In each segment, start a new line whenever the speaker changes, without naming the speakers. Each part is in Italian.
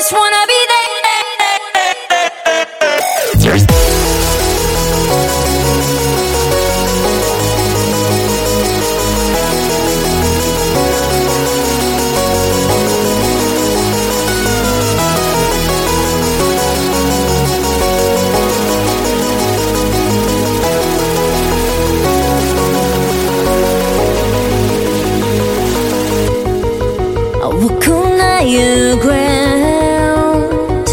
just wanna be there. Walk on higher ground,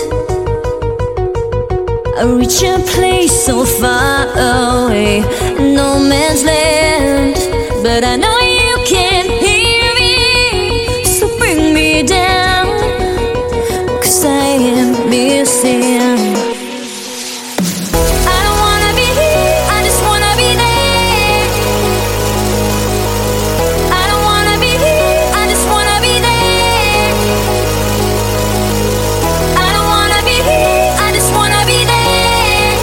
I reach a place so far away, no man's land, but I know you can hear me, so bring me down, 'cause I am missing. I don't wanna be here, I just wanna be there. I don't wanna be here, I just wanna be there. I don't wanna be here, I just wanna be there.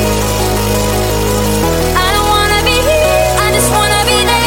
I don't wanna be here, I just wanna be there.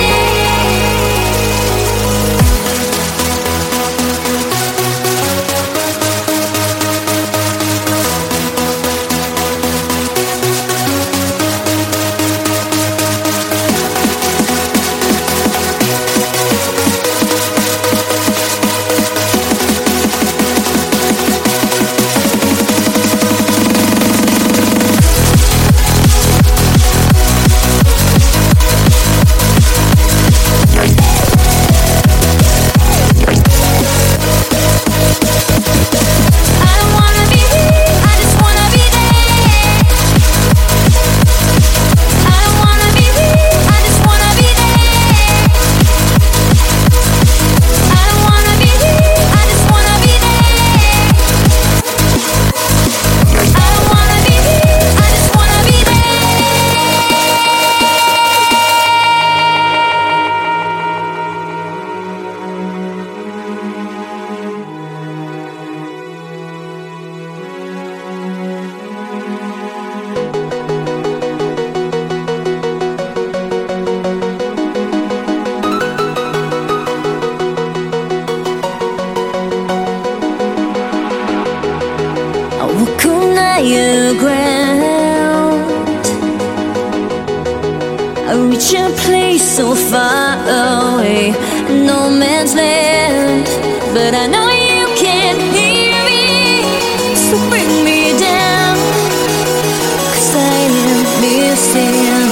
I walk on higher ground, I reach a place so far away, no man's land, but I know you can hear me, so bring me down, 'cause I am missing.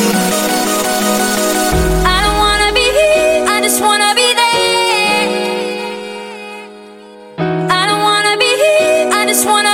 I don't wanna be here, I just wanna be there. I don't wanna be here, I just wanna